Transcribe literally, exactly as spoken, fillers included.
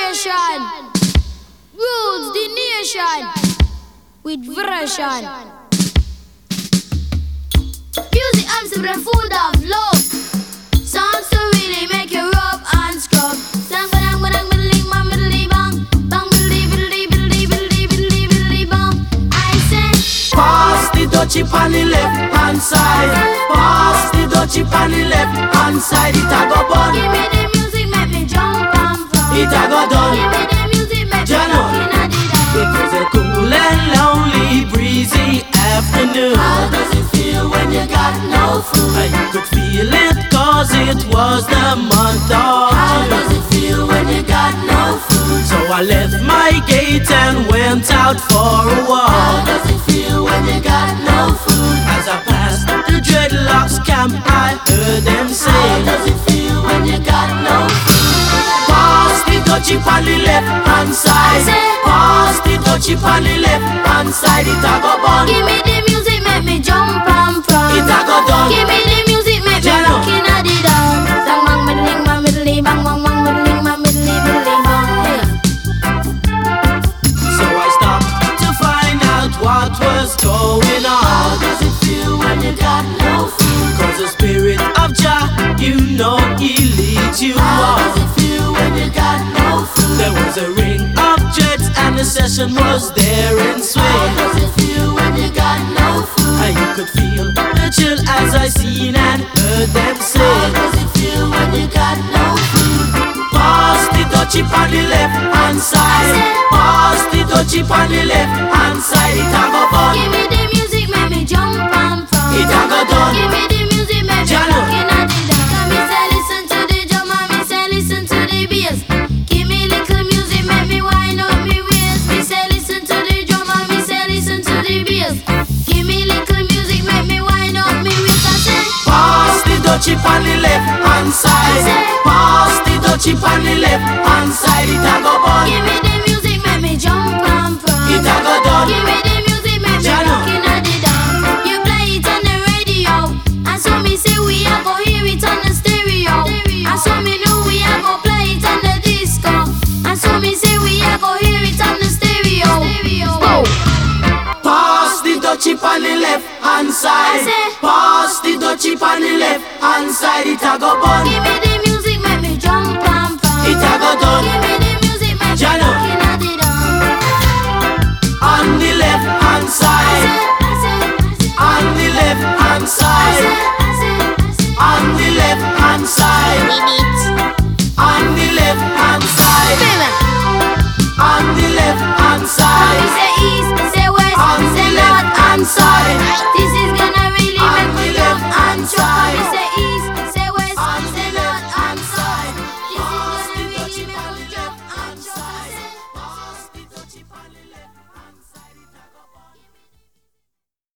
vibration. Rules the nation with version. Music arms the food of love. Songs to really make you rub and scrub. Sang badang badang biddly bang biddly bang bang biddly biddly biddly biddly biddly biddly bang. I say, pass the dutchie on the left hand side. Pass the dutchie on the left hand side. It a go bun. Give me the music, make me jump and from. It a go done. Give me the music, make me walking at the dawn. It was a cool and lonely, breezy afternoon. How does it feel when you got no food? I could feel it cause it was the month of How June. does it feel when you got no food? So I left my gate and went out for a How walk. does it feel when you got no food? As I passed the dreadlocks camp, I heard them say, How does it feel when you got no food? pass the dutchie on the left hand side. Pass the dutchie on the left hand side. It a go bun. Give me the music, make me jump and from. It a go done. Give me the music, make me Jello. walking at the dawn. Sang bang middling bang middly bang bang bang middling bang middly middly bang. Hey. So I stopped to find out what was going How on. does it feel when you got no food? Cause the spirit of Jah, you know he leads you How does on. it feel when you got no food? There was a ring of dreads and the session was there in How swing. does it feel when you got no food? And you could feel the chill as I seen and heard them How say, does it feel when you got no food? pass the dutchie on the left hand side. Pass the dutchie on the left hand side. It a go bun. Give me the music, make me jump and from. It a go done. Give me the music, make me Jello. walking at the dawn. Come me say listen to the drum and me say listen to the bass. Give me little music, make me wind up me waist. Me say listen to the drum and me say listen to the bass. Give me little music, make me wind up me waist. I say, Pass the dutchie on the left hand side. Pass the dutchie on the left hand side. It a go bun. give me the music, make me jump and from. It a go done. Give me